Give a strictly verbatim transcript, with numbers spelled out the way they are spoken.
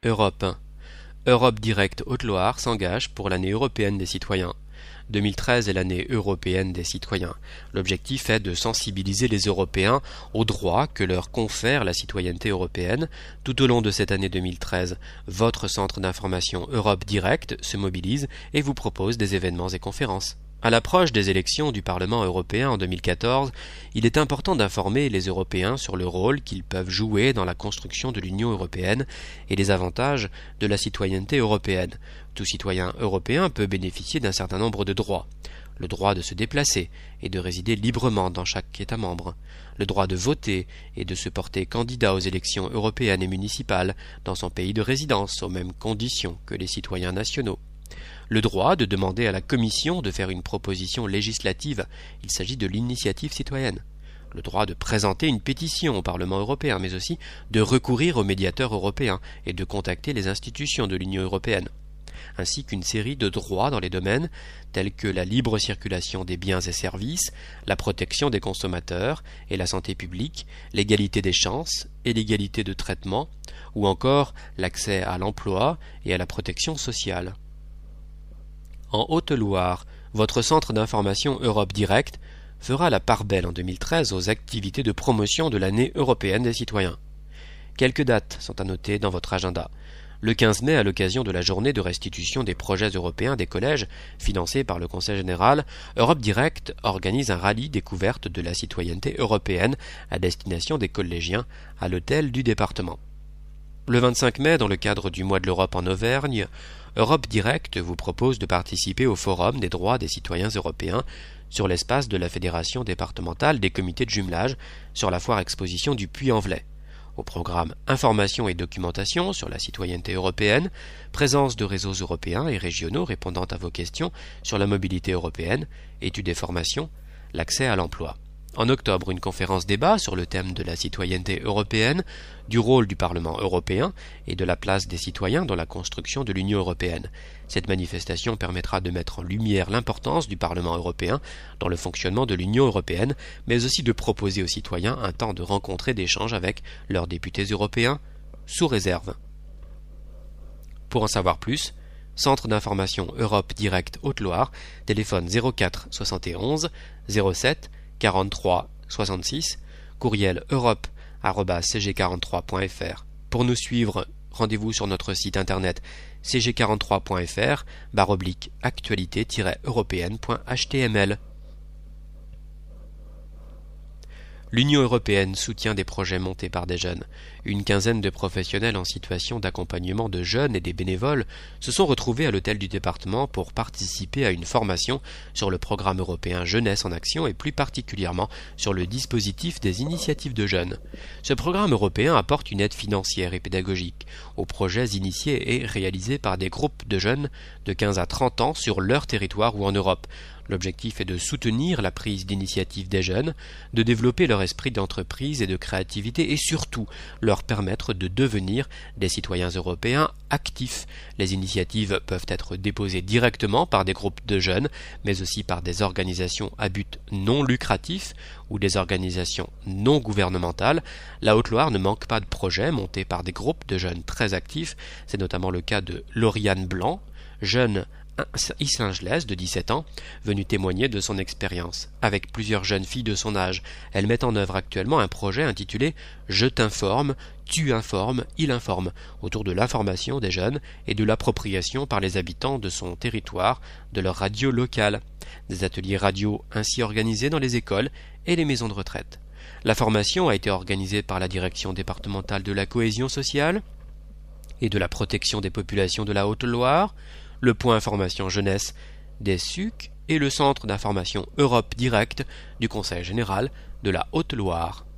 Europe un. Europe Direct Haute-Loire s'engage pour l'année européenne des citoyens. deux mille treize est l'année européenne des citoyens. L'objectif est de sensibiliser les Européens aux droits que leur confère la citoyenneté européenne. Tout au long de cette année deux mille treize, votre centre d'information Europe Direct se mobilise et vous propose des événements et conférences. À l'approche des élections du Parlement européen en deux mille quatorze, il est important d'informer les Européens sur le rôle qu'ils peuvent jouer dans la construction de l'Union européenne et les avantages de la citoyenneté européenne. Tout citoyen européen peut bénéficier d'un certain nombre de droits. Le droit de se déplacer et de résider librement dans chaque État membre. Le droit de voter et de se porter candidat aux élections européennes et municipales dans son pays de résidence aux mêmes conditions que les citoyens nationaux. Le droit de demander à la Commission de faire une proposition législative, il s'agit de l'initiative citoyenne. Le droit de présenter une pétition au Parlement européen, mais aussi de recourir aux médiateurs européens et de contacter les institutions de l'Union européenne. Ainsi qu'une série de droits dans les domaines tels que la libre circulation des biens et services, la protection des consommateurs et la santé publique, l'égalité des chances et l'égalité de traitement, ou encore l'accès à l'emploi et à la protection sociale. En Haute-Loire, votre centre d'information Europe Direct fera la part belle en deux mille treize aux activités de promotion de l'année européenne des citoyens. Quelques dates sont à noter dans votre agenda. Le quinze mai, à l'occasion de la journée de restitution des projets européens des collèges, financée par le Conseil général, Europe Direct organise un rallye découverte de la citoyenneté européenne à destination des collégiens à l'hôtel du département. Le vingt-cinq mai, dans le cadre du mois de l'Europe en Auvergne, Europe Direct vous propose de participer au Forum des droits des citoyens européens sur l'espace de la Fédération départementale des comités de jumelage sur la foire exposition du Puy-en-Velay. Au programme Information et documentation sur la citoyenneté européenne, présence de réseaux européens et régionaux répondant à vos questions sur la mobilité européenne, études et formations, l'accès à l'emploi. En octobre, une conférence débat sur le thème de la citoyenneté européenne, du rôle du Parlement européen et de la place des citoyens dans la construction de l'Union européenne. Cette manifestation permettra de mettre en lumière l'importance du Parlement européen dans le fonctionnement de l'Union européenne, mais aussi de proposer aux citoyens un temps de rencontre et d'échange avec leurs députés européens, sous réserve. Pour en savoir plus, Centre d'information Europe Direct Haute-Loire, téléphone zéro quatre soixante et onze zéro sept quarante-trois soixante-six, courriel europe arobase c g quarante-trois point f r. Pour nous suivre, rendez-vous sur notre site internet c g quarante-trois point f r barre oblique actualité européenne point h t m l. L'Union européenne soutient des projets montés par des jeunes. Une quinzaine de professionnels en situation d'accompagnement de jeunes et des bénévoles se sont retrouvés à l'hôtel du département pour participer à une formation sur le programme européen Jeunesse en Action et plus particulièrement sur le dispositif des initiatives de jeunes. Ce programme européen apporte une aide financière et pédagogique aux projets initiés et réalisés par des groupes de jeunes de quinze à trente ans sur leur territoire ou en Europe. L'objectif est de soutenir la prise d'initiative des jeunes, de développer leur esprit d'entreprise et de créativité et surtout leur permettre de devenir des citoyens européens actifs. Les initiatives peuvent être déposées directement par des groupes de jeunes, mais aussi par des organisations à but non lucratif ou des organisations non gouvernementales. La Haute-Loire ne manque pas de projets montés par des groupes de jeunes très actifs. C'est notamment le cas de Lauriane Blanc, jeune isle-angelaise de dix-sept ans, venue témoigner de son expérience. Avec plusieurs jeunes filles de son âge, elle met en œuvre actuellement un projet intitulé « Je t'informe, tu informes, il informe » autour de l'information des jeunes et de l'appropriation par les habitants de son territoire de leur radio locale. Des ateliers radio ainsi organisés dans les écoles et les maisons de retraite. La formation a été organisée par la Direction départementale de la cohésion sociale et de la protection des populations de la Haute-Loire, le point information jeunesse des S U C et le centre d'information Europe Direct du Conseil général de la Haute-Loire.